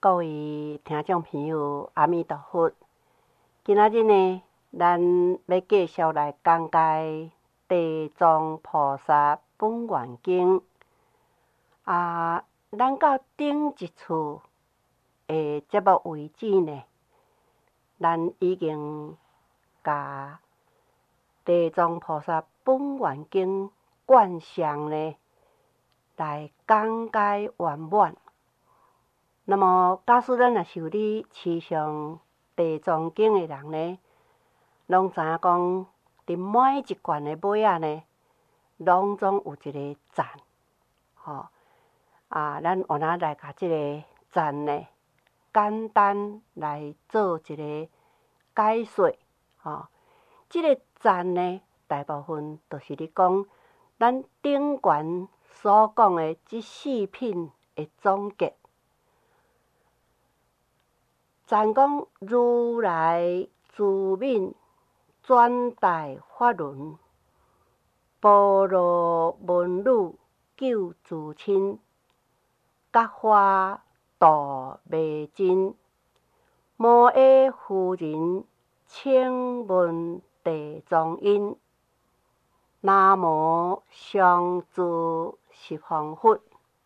各位听众朋友，阿弥陀佛。今仔日呢，咱要继续来讲解地藏菩萨本愿经。咱到顶一次的节目为止呢，咱已经甲地藏菩萨本愿经观相呢来讲解圆满。那么，假使咱若是有咧持上地藏经的人呢，拢知影讲，伫每一卷的尾仔呢，拢总有一个赞，咱有哪来甲即个赞呢，简单来做一个解说，即个赞呢，大部分都是咧讲咱顶卷所讲的即4品的总结。赞讲如来自悯转代法轮，般若文女救自亲，觉化度未尽，摩耶夫人请问地藏因，南无上智十方佛。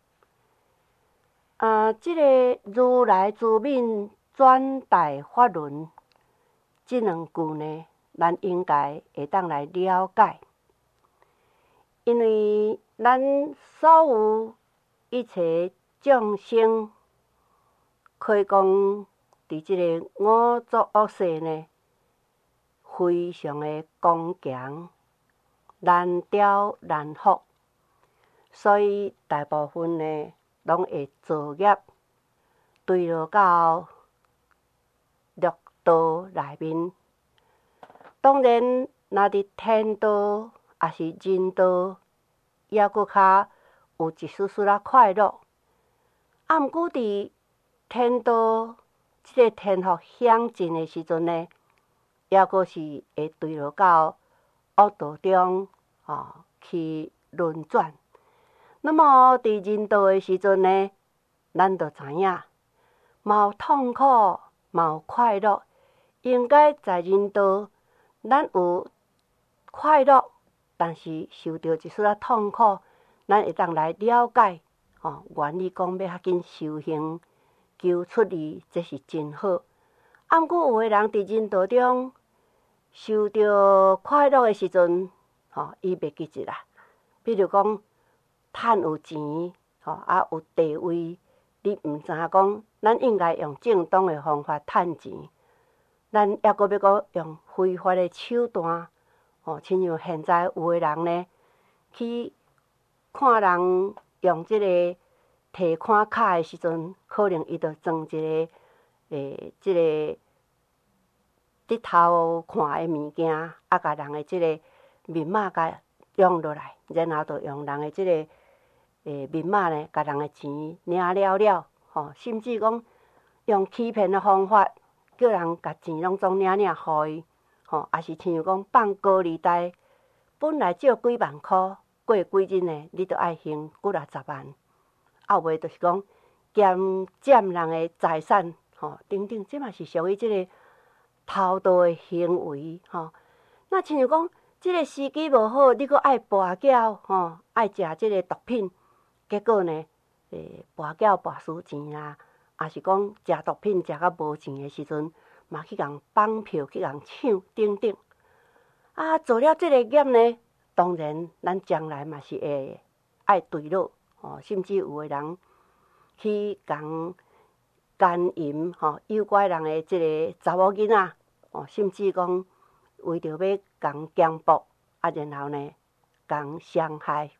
即个如来自悯转代法轮，即两句呢，咱应该会当来了解，因为咱所有一切众生，可以讲伫即个五浊恶世呢，非常的刚强、难调难服，所以大部分呢，拢会造业，坠落到六道内面。当然，若伫天道也是人道，抑搁较有一丝丝仔快乐。毋过伫天道即个天福享尽的时阵呢，抑搁是会坠落到恶道中，去轮转。那么伫人道的时阵呢，咱就知影，嘛有痛苦，嘛有快乐。应该在人道，咱有快乐，但是受到一丝仔痛苦，咱会当来了解，原理讲要较紧修行，求出离，这是真好。毋过有的人伫人道中受到快乐的时阵，伊袂记得啦。比如讲，趁有钱，有地位，你毋知影讲，咱应该用正当的方法趁钱。咱抑搁要搁用非法的手段，亲像现在有的人呢，去看人用即个提款卡的时阵，可能伊就装一个即个日头看的物件，甲人的即个密码甲用落来，然后就用人的即个密码呢，甲人的钱领了，甚至讲用欺骗的方法。叫人甲钱拢总领互伊，也是亲像讲放高利贷，本来只有几万箍，过几日呢，你就爱还几60万，后尾就是讲占人的财产，等等，这嘛是属于即个偷盗的行为，那亲像讲，即个时机无好，你搁爱跋筊，爱食即个毒品，结果呢，跋筊跋输钱啦。也是讲食毒品食到无钱的时阵，嘛去共绑票去共抢等等。做了这个业呢，当然咱将来嘛是会爱坠落，甚至有的人去共奸淫，诱拐人的这个查某囡仔，甚至讲为着要共强迫，然后呢共伤害。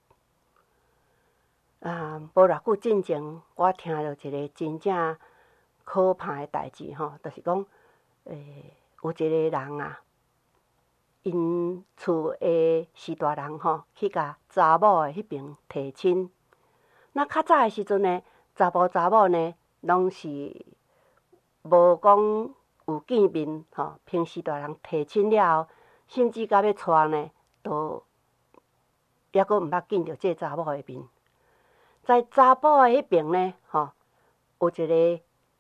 无偌久之前，我听到一个真正可怕的代志，就是讲，有一个人啊，因厝的士大人去甲查某的迄边提亲。那较早的时阵呢，查某呢，拢是无讲有见面，平时大人提亲了后，甚至到要娶呢，都抑阁毋捌见着这查某的面。在查甫的迄边呢，有一个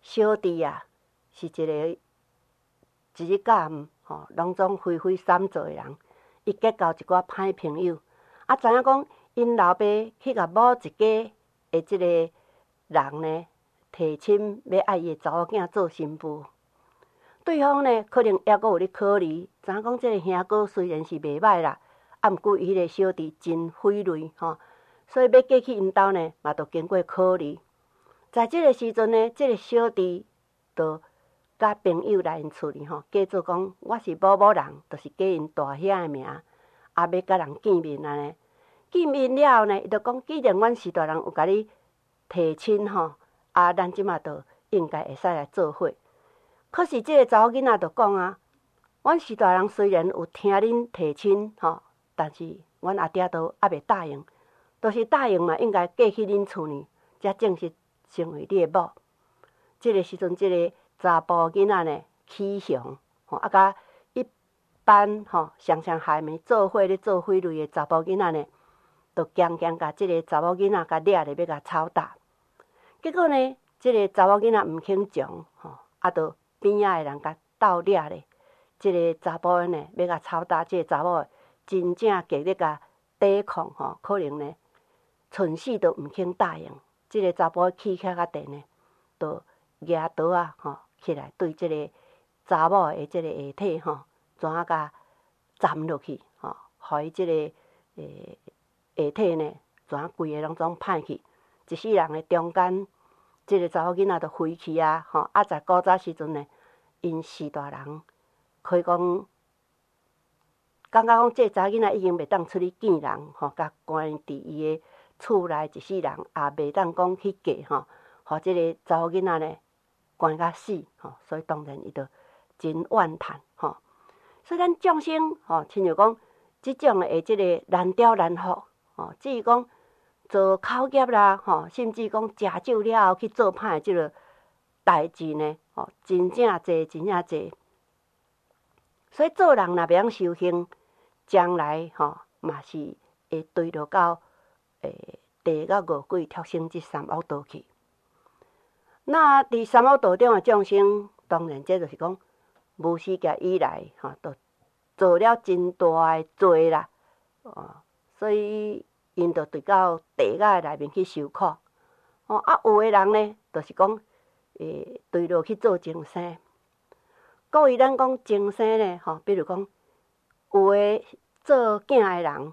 小弟啊，是一日到暗拢总挥挥闪做的人，伊结交一寡歹朋友，知影讲因老爸去甲某一家的即个人呢，提亲要爱伊的查某囝做新妇。对方呢，可能还阁有咧考虑，知影讲即个兄哥虽然是袂歹啦，毋过伊迄个小弟真匪类所以要嫁去因兜呢，嘛着经过考虑。在即个时阵呢，即个小弟就甲朋友来因厝里假做讲我是某某人，就是假因大兄的名，要甲人见面安尼。见面了后呢，伊就讲，既然阮是大人有甲你提亲咱即马就应该会使来做伙。可是即个查某囡仔就讲啊，阮是大人虽然有听恁提亲但是阮阿爹都还袂答应，就是答应嘛，应该嫁去恁厝呢，才正式成为你的某。即个时阵，即个查甫囡仔呢起哄甲一般常常还没做伙咧做匪类的查甫囡仔呢，就强甲即个查某囡仔甲掠咧要甲吵打。结果呢，即个查某囡仔毋肯从就边仔的人甲斗掠咧。即个查甫的呢要甲吵打，即个查某的真正极力甲抵抗可能呢寸死都毋肯答应。即个查甫气较电呢，就举刀起来对即个查某的即个下体怎啊甲斩落去互伊即个下体呢怎啊规个拢总歹去。一世人的中间，即个查某囡仔就飞去啊在古早时阵呢，因四大人可以讲感觉讲即个查某囡仔已经袂当出去见人甲关伫伊的厝内一世人，也袂当讲去嫁互即个查某囡仔呢关甲死所以当然伊就真怨叹所以咱众生亲像讲即种的即个难调难服至于讲做口业啦甚至讲食酒了后去做歹的即个代志呢真正侪真正侪。所以做人若袂晓修行，将来嘛是会坠落到地到恶鬼畜生即三恶道去。那伫三恶道中的众生，当然这就是讲无始劫以来都做了真大的罪啦所以因就对到地下内面去受苦有的人呢，就是讲坠落去做精生。故意咱讲精生呢比如讲有的做囝的人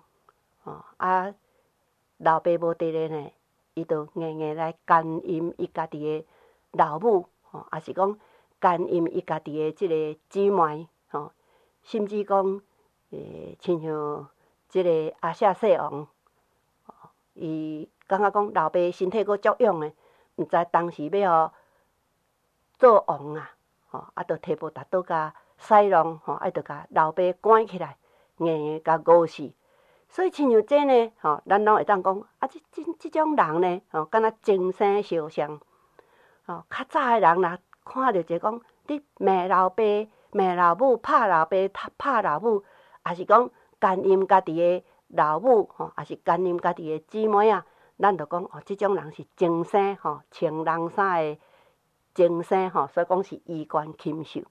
老爸无伫咧呢，伊就硬硬来奸淫伊家己的老母也是讲奸淫伊家己的即个姊妹甚至讲亲像即个阿舍世王伊感觉讲老爸身体阁足勇的，毋知当时要互做王就提婆达多甲西龙就甲老爸关起来，硬硬甲饿死。所以亲像这呢咱拢会当讲即种人呢敢若精生相像较早的人若看到一个讲你骂老爸、骂老母、拍老爸、拍老母，也是讲奸淫家己的老母也是奸淫家己的姊妹咱就讲即种人是精生穿人衫的精生所以讲是衣冠禽兽。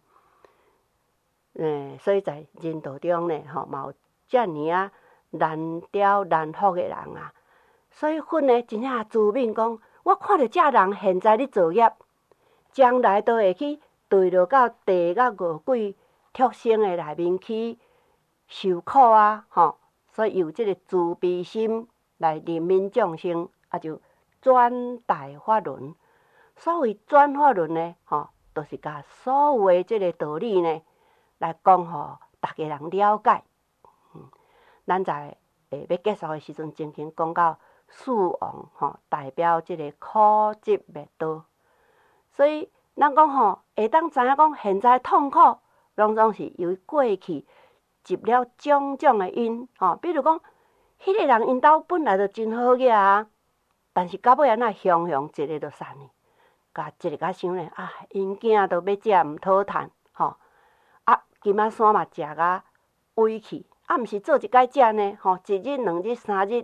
所以在人道中呢嘛有遮尔难调难服的人所以佛呢真正自命讲，我看到这人现在咧造业，将来都会去坠落到地甲恶鬼畜生的内面去受苦所以有即个慈悲心来怜悯众生，就转大法轮。所谓转法轮呢就是甲所有的即个道理呢来讲互大家人了解。咱在要结束的时阵，曾经讲到四王代表即个苦集灭道。所以咱讲会当知影讲现在痛苦，拢总是由于过去集了种种的因比如讲，迄个人因兜本来就真好个但是到尾安那雄雄一个就散去，甲一个甲想咧因囝都要食毋讨趁今仔山嘛食甲萎去。毋是做一摆食呢一日、2日、3日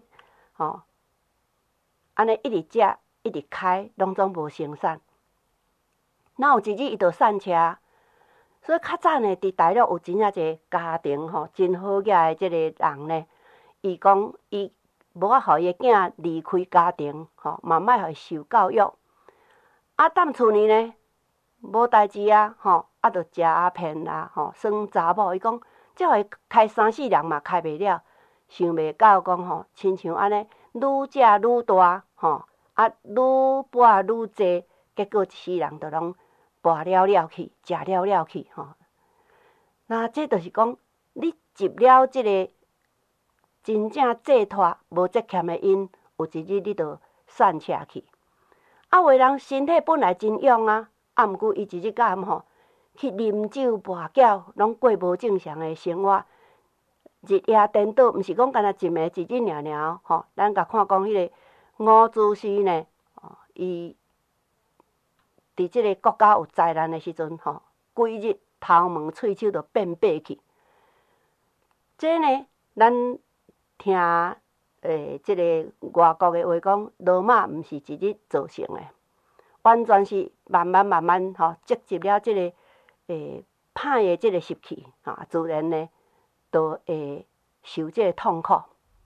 安尼一直食一直开，拢总无生产。 哪有一日伊就散车。所以较早呢，伫大陆有真正一个家庭吼，真好野的即个人呢，伊讲伊无法互伊的囝离开家庭吼，嘛莫互伊受教育。啊，踮厝里呢，无代志啊吼，啊，着食啊骗啦吼，耍查某。伊讲即互伊开3、4人嘛开袂了，想袂到讲吼，亲像安尼，愈食愈大吼，啊，愈跋愈济，结果一世人着拢跋了去，食了去吼。那这就是讲，你入了即个真正寄托无责欠的因，有一日你着散车去。啊，有的人身体本来真勇啊，啊，毋过伊一日到暗吼，去啉酒跋筊，拢过无正常的生活，日夜颠倒，毋是讲干那一暝一日尔尔吼。咱甲看讲迄个吴主席呢，伊伫即个国家有灾难的时阵吼，规日头毛喙手就变白去。这呢，咱听即个外国的话讲，罗马毋是一日造成的，完全是慢慢吼，积集了即个歹的即个湿气啊，自然呢都会受即个痛苦。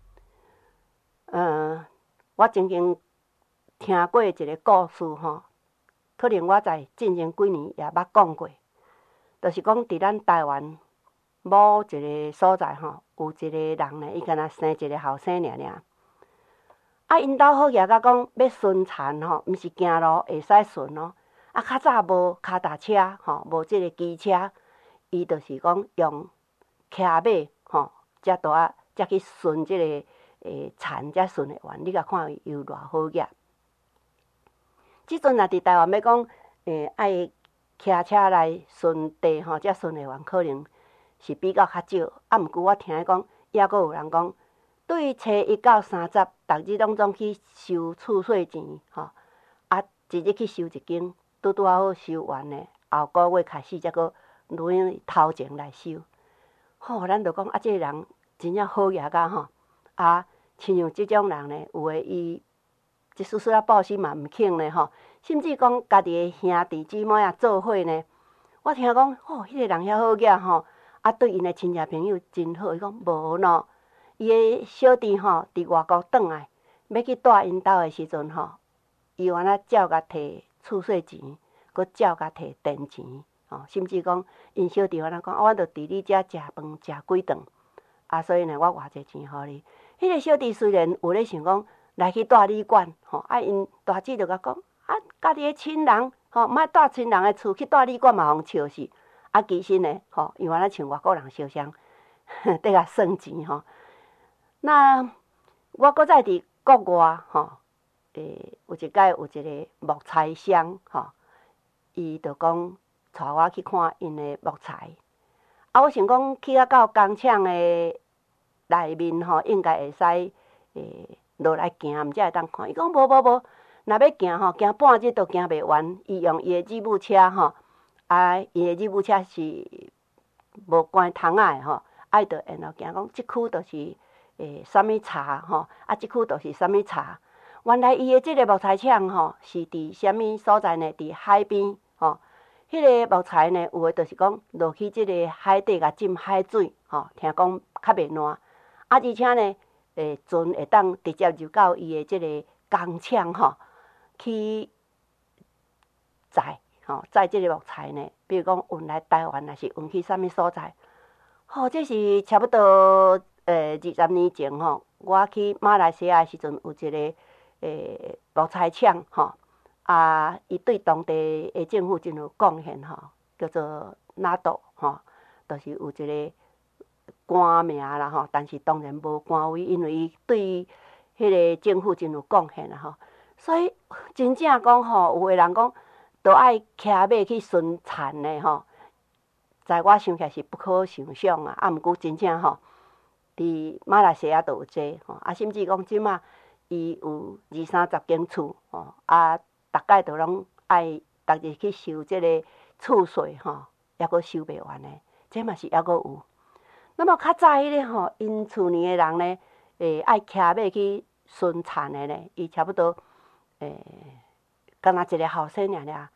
我曾经听过一个故事吼，可能我在进前几年也捌讲过，就是讲伫咱台湾某一个所在吼，有一个人呢，伊敢若生一个后生尔尔。啊，因兜好业甲讲要顺田吼，毋是行路会使顺哦。啊，较早无脚踏车吼，无即个机车，伊就是讲用骑马吼，才拄啊，才去顺即个田，才顺会完。你甲看伊有偌好业。即阵若伫台湾要讲爱骑车来顺地吼，才顺会完，可能是比较较少。啊，毋过我听讲，抑阁有人讲，对初1到30，逐日拢总去收厝税钱吼，啊，一日去收一间，拄啊好收完呢，后个月开始才阁轮头前来收。吼，咱就讲啊，即个人真正好业甲吼，啊，亲像即种人呢，有诶伊一丝丝仔报薪嘛毋肯呢吼，甚至讲家己诶兄弟姊妹啊做伙呢，我听讲，吼，迄个人遐好业吼，啊，对因诶亲戚朋友真好。伊讲无喏，伊诶小弟吼伫外国转来，要去住因兜诶时阵吼，伊有安那照甲摕厝税钱，佮照甲摕电钱，吼，甚至讲因小弟有安那讲，我着伫你遮食饭食几顿，啊，所以呢，我偌济钱互你。迄个小弟虽然有咧想讲来去住旅馆，吼，啊，因大姊就甲讲，啊，家己诶亲人，吼，莫住亲人诶厝去住旅馆嘛，互笑死。啊，其实呢，吼，伊有安那像外国人烧香，得甲算钱吼。那我搁再伫国外吼，有一摆有一个木材商吼，伊就讲带我去看因的木材。啊，我想讲去啊到工厂的内面吼，应该会使落来行，毋才会当看。伊讲无，若要行吼，行半日都行袂完。伊用伊的吉普车吼，啊，伊的吉普车是无关窗仔的吼，啊，伊就沿路行讲，即区就是啥物茶吼，啊，即区就是啥物茶。原来伊的即个木材厂吼，是伫啥物所在呢？伫海边吼。迄个木材呢，有诶就是讲落去即个海底甲浸海水吼，听讲较袂烂。啊，而且呢，船会当直接入到伊的即个工厂吼，去载吼，载即个木材呢，比如讲运来台湾，还是运去啥物所在。吼，这是差不多20年前吼，我去马来西亚的时阵，有一个木材厂吼。啊，伊对当地的政府真有贡献吼，叫做NADO吼，就是有一个官名啦吼，但是当然无官位，因为伊对迄个政府真有贡献啦吼。所以真正讲吼，有诶人讲都爱骑马去巡田的吼，在我想起来是不可想象啊。啊，毋过真正吼，伫马来西亚都有这吼，啊，甚至讲即马伊有20-30间厝吼，啊。大概都拢爱逐日去收即个厝税吼，抑阁收袂完诶，这嘛是抑阁有。那么较早迄个吼，因厝里诶人呢，爱骑马去巡田诶呢，伊差不多敢若一个后生尔尔，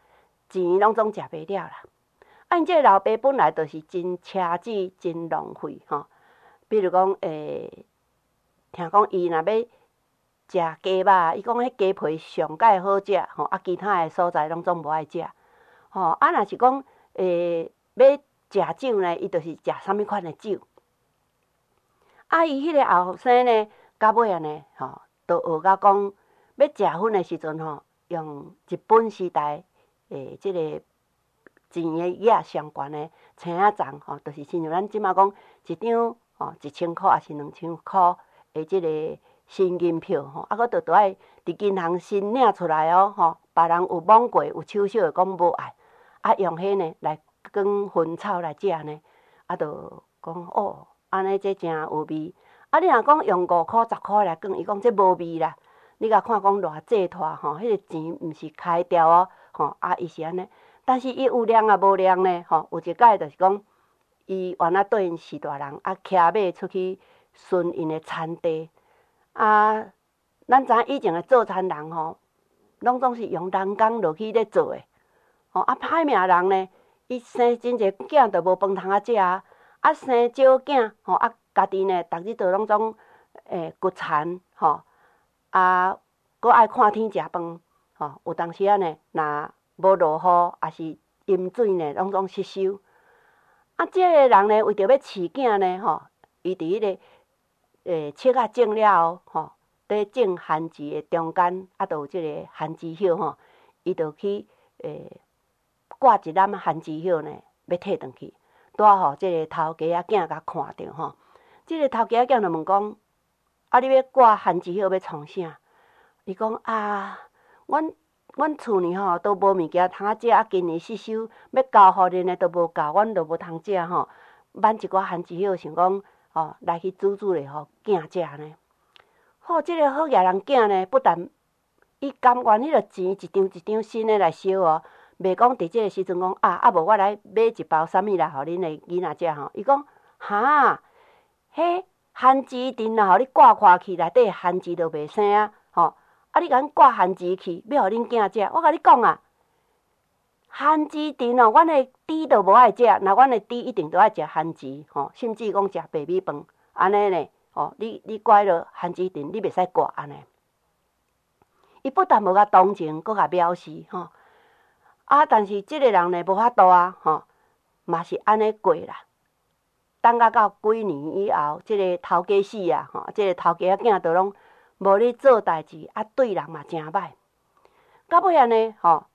钱拢总食袂了啦。啊，因这个老爸本来就是真奢侈、真浪费吼。比如讲，听讲伊若要食鸡肉，伊讲迄鸡皮上介好食吼，啊，其他的所在拢总无爱食吼。啊，若是讲要食酒呢，伊就是食啥物款的酒。啊，伊迄个后生呢，到尾啊呢，吼，都学到讲要食薰的时阵吼，用日本时代即个钱的额上悬的青仔粽吼，就是亲像咱即马讲一张吼1000箍还是2000箍的即个新银票吼，啊，佫都爱伫银行先领出来哦吼，别人有罔过有手续的讲无爱，啊，用迄呢来卷薰草来食呢，啊，就讲哦。安尼这真有味，啊！你若讲用5箍、10箍来卷，伊讲这无味啦。你甲看讲偌济拖吼，迄个钱毋是开掉哦，吼啊，伊是安尼。但是伊有量也无量呢，吼。有一摆就是讲，伊原来对因是大人，啊，骑马出去巡因的田地，啊，咱知影以前的做田人吼，拢总是用人工落去咧做的，吼啊，歹命人呢，伊生真侪囝都无饭通啊食啊。啊，生少囝吼，啊，家己呢，逐日都拢总骨残吼，啊，佫爱看天食饭吼。有当时啊呢，若无落雨，也是淹水呢，拢总失收。啊，即个人呢，为着要饲囝呢吼，伊伫迄个册仔种了后吼，伫种番薯的中间，啊，都有即个番薯叶吼，伊就去挂一篮番薯叶呢，要摕转去。带互即个头家仔囝甲看着吼，即个头家仔囝就问讲：啊，你要挂番薯叶要创啥？伊讲啊，阮厝呢吼都无物件通食，啊，今年失收，要交互恁的都无够，阮都无通食吼。挽一寡番薯叶，想讲吼来去煮咧，互囝食呢。好，即个好野人囝呢，不但伊甘愿迄个钱一张一张新的来烧哦。袂讲伫即个时阵讲啊无我来买一包啥物来，互恁的囡仔食吼。伊讲哈，迄番薯藤啊，互你挂看去内底番薯都袂生啊，吼。啊，你甲阮挂番薯去，要互恁囝食。我甲你讲啊，番薯藤哦，阮的猪都无爱食，那阮的猪一定都爱食番薯，吼，甚至讲食白米饭，安尼呢，吼，你挂迄落番薯藤，你袂使挂安尼。伊不但无甲同情，佫甲藐视，吼。啊，但是即个人呢，无法度啊，吼，嘛是安尼过啦。等到几年以后，即个头家死啊，吼，即个头家仔囝都拢无咧做代志，啊，对人嘛真歹。到尾啊呢，吼，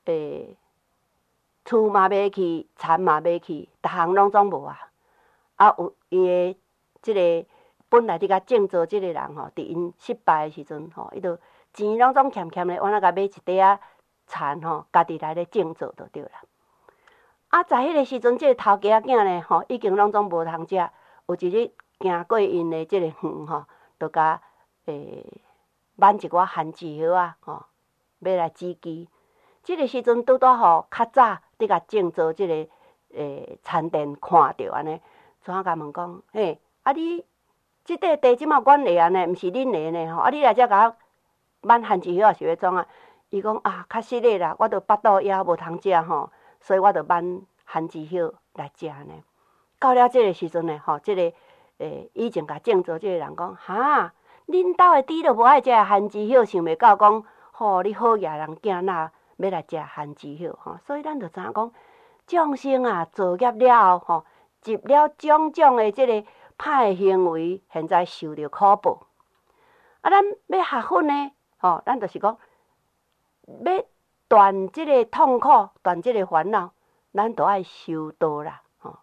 厝嘛卖去，田嘛卖去，逐项拢总无啊。啊，有伊的即个本来伫甲种做即个人吼，伫因失败的时阵吼，伊就钱拢总欠欠咧，我那甲买一块仔田吼，家己来咧种做就对啦。啊，在迄个时阵，即个头家仔囝呢，吼，已经拢总无通食。有一日行过因的即个园吼，就甲挽一寡番薯叶啊，吼，要来煮鸡。即个时阵拄拄吼较早伫甲种做即个田田看着安尼，怎甲问讲，嘿，啊你即块地即马阮的安尼，毋是恁的呢吼，啊你来遮甲我挽番薯叶是要创啊？伊讲啊，较实咧啦，我着腹肚枵无通食吼，所以我着挽番薯叶来食呢。到了即个时阵呢，吼，即个以前甲种做即个人讲，哈，恁兜的猪都无爱食番薯叶，想袂到讲，吼，你好野人囝哪要来食番薯叶吼，所以咱着知影讲，众生啊，造业了后吼，集了种种的即个歹行为，现在受着苦报。啊，咱要学佛呢，吼，咱就是讲。要断即个痛苦，断即个烦恼，咱都爱修道啦，吼。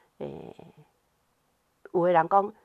有个人讲，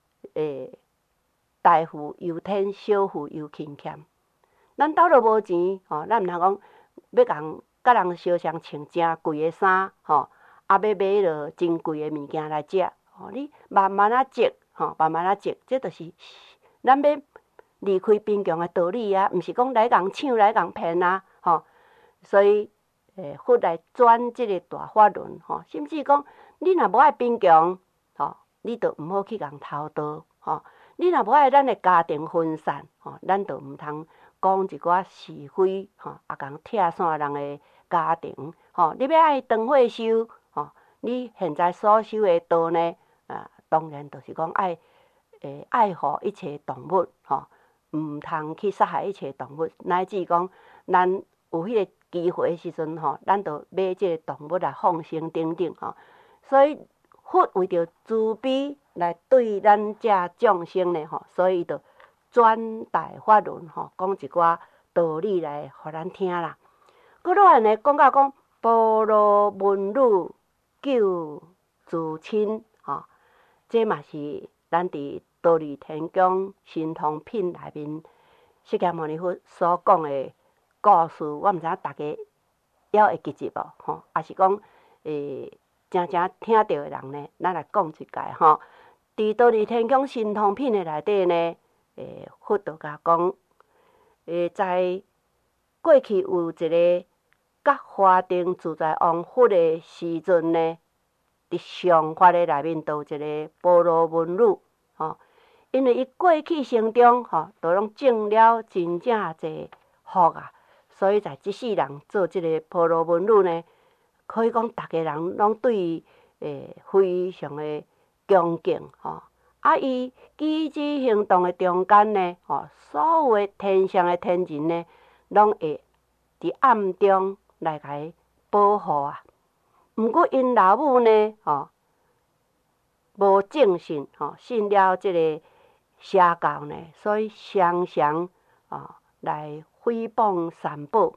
大富由天，小富由勤俭。咱兜都无钱，吼，咱毋通讲要甲人相相穿真贵的衫，吼，啊，要买迄落真贵的物件来食，吼，你慢慢啊积，吼，慢慢啊积，这就是咱要离开贫穷的道理啊，毋是讲来共抢来共骗啊，吼。所以，佛来转即个大法轮，吼，甚至讲你若无爱贫穷，吼，你着毋好去共偷盗，吼。你若无爱咱的家庭分散，吼，咱着毋通讲一寡是非，吼，啊共拆散人的家庭，你要爱长岁收，你现在所收的稻呢，当然就是讲爱护一切动物，毋通去杀害一切动物，乃至讲咱有迄个机会的时阵，咱就买即个动物来放生等等，所以佛为着慈悲来对咱遮众生呢，所以伊就转大法轮，讲一寡道理来互咱听啦。佫落来呢，讲到讲般若文女救自亲，这嘛是咱伫道理天宫神通品内面释迦牟尼佛所讲的故事。我毋知影大家还会记住无？也是讲真正听到的人呢，咱来讲一解伫道理天宫神通品的内底呢，佛就甲讲，在过去有一个觉华定自在王佛的时阵呢，伫上法的内面，就有一个般若文女，因为伊过去生中，都拢种了真正侪福啊，所以在即世人做即个般若文女呢，可以讲逐个人拢对伊非常的恭敬，伊举止行动的中间呢，所有的天上的天人呢，拢会伫暗中来甲伊保护啊。毋过因老母呢，无正信，信了即个邪教呢，所以常常来诽谤三宝。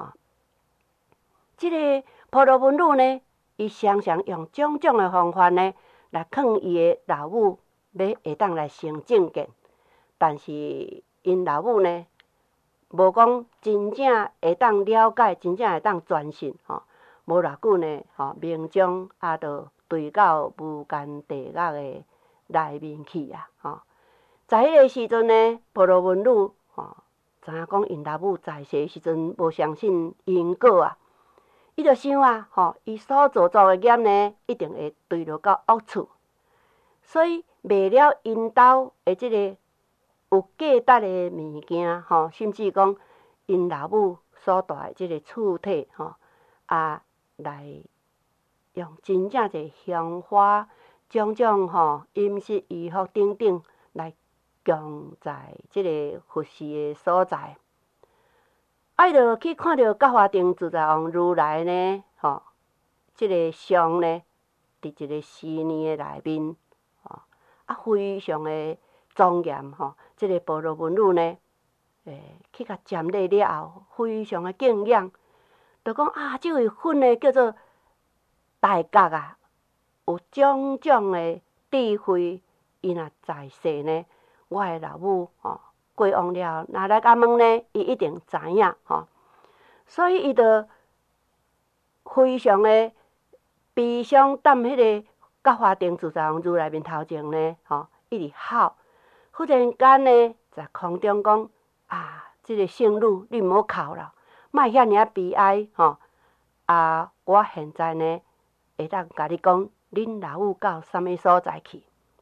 即个般若文女呢，伊常常用种种的方法呢，来劝伊的老母要会当来成正见，但是因老母呢，无讲真正会当了解，真正会当专信，无偌久呢，命中就坠到无间地狱的内面去啊！在迄个时阵呢，般若文女知影讲因老母在世时阵无相信因果啊，伊就想伊所做的业呢，一定会坠落到恶处，所以卖了因兜的即个有价值的物件，甚至讲因老母所带的即个厝体，来用真正侪香花、种种饮食、衣服等等来供在即个佛事的所在。伊就去看到觉华定自在王如来呢，即个像呢，伫一个寺院的内面，非常的庄严，即个般若文女呢，去甲瞻礼了后，非常的敬仰。就讲这位佛呢叫做大觉啊，有种种的智慧。伊若在世呢，我的老母过往了，若来甲问呢，伊一定知影所以伊就非常的悲伤，踮迄个觉华定自在王如来面头前呢，一直哭。忽然间呢，在空中讲即个圣女，你毋好哭了。莫遐尔悲哀我现在呢，会当甲你讲，恁老母到什么所在去？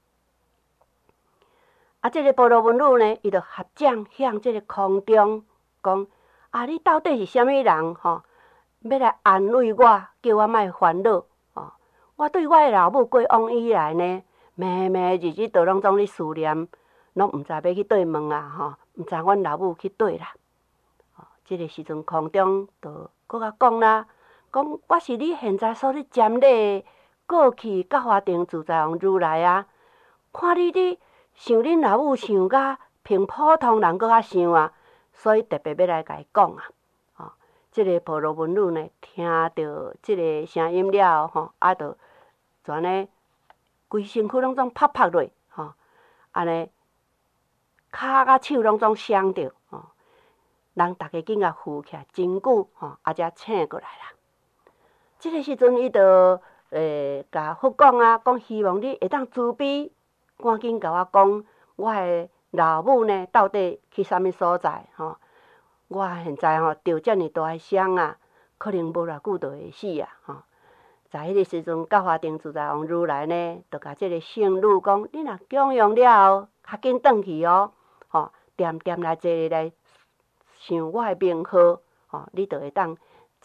即个般若文女呢，伊就合掌向即个空中讲：你到底是啥物人？要来安慰我，叫我莫烦恼。我对我的老母过往以来呢，暝暝日日都拢总咧思念，拢毋知要去对问毋知阮老母去对啦。即个时阵，空中就搁甲讲啦，讲我是你现在所咧瞻礼过去觉华定自在王如来啊！看你想恁老母想甲平普通人搁较想所以特别要来甲伊讲即个般若文女呢，听到即个声音了后，就全呢规身躯拢总拍拍落安尼骹甲手拢总伤着人逐个紧甲扶起来，真久才醒过来啦。即个时阵，伊就甲佛讲讲希望你会当慈悲，赶紧甲我讲，我的老母呢到底去啥物所在我现在着遮尔大的伤可能无偌久就会死在迄个时阵，觉华定自在王如来呢，就甲即个圣女讲：你若供养了后，较紧转去点点来坐来想我的名号你就会当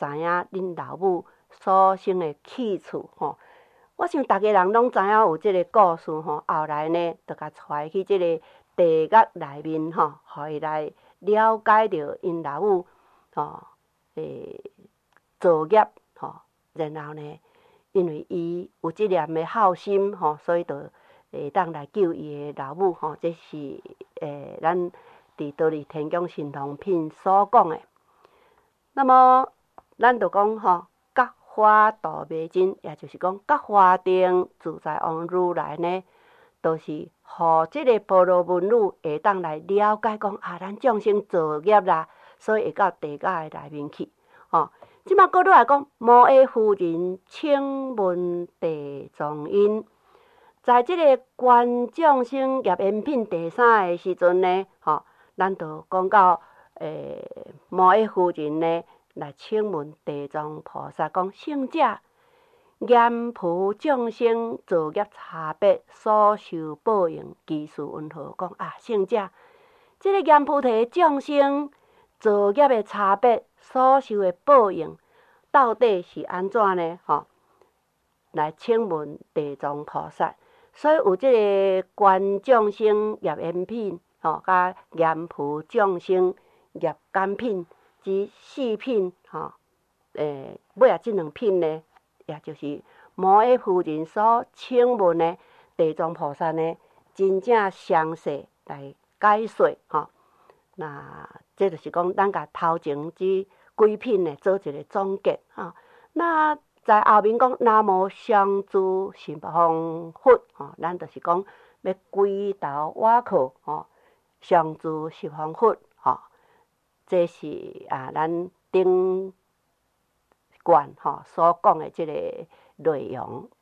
知影恁老母所生的去处吼。我想大家人拢知影有即个故事吼，后来呢，就甲带去即个地狱内面吼，互伊来了解着因老母吼造业吼，然后呢，因为伊有即念的孝心吼，所以就会当来救伊的老母吼。这是咱伫道理天宫神通品所讲的。那么咱就讲吼。花度未尽，也就是讲，甲花定自在王如来呢，都是互即个婆罗门女会当来了解讲啊，咱众生造业啦，所以会到地狱的内面去。即马搁落来讲，摩耶夫人请问地藏因，在即个观众生业缘品第三个时阵呢，咱就讲到摩耶夫人呢。来请问地藏菩萨讲：圣者，阎浮众生造业差别所受报应，其事云何？讲啊，圣者，这个阎浮提众生造业的差别所受的报应，到底是安怎呢？来请问地藏菩萨。所以有这个观众生业缘品，甲阎浮众生业感品。即四品尾啊，即两品呢，也就是摩耶夫人所请问的地藏菩萨呢，真正详细来解说那这就是讲，咱甲头前即几品呢做一个总结那在后面讲南无上珠十方佛咱就是讲要归头瓦靠上珠十方佛这是咱顶冠所讲的这个内容。